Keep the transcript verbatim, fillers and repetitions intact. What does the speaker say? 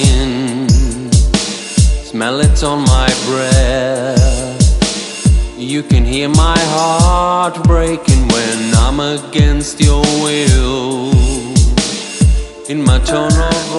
skin, smell it on my breath. You can hear my heart breaking when I'm against your will. In my tone of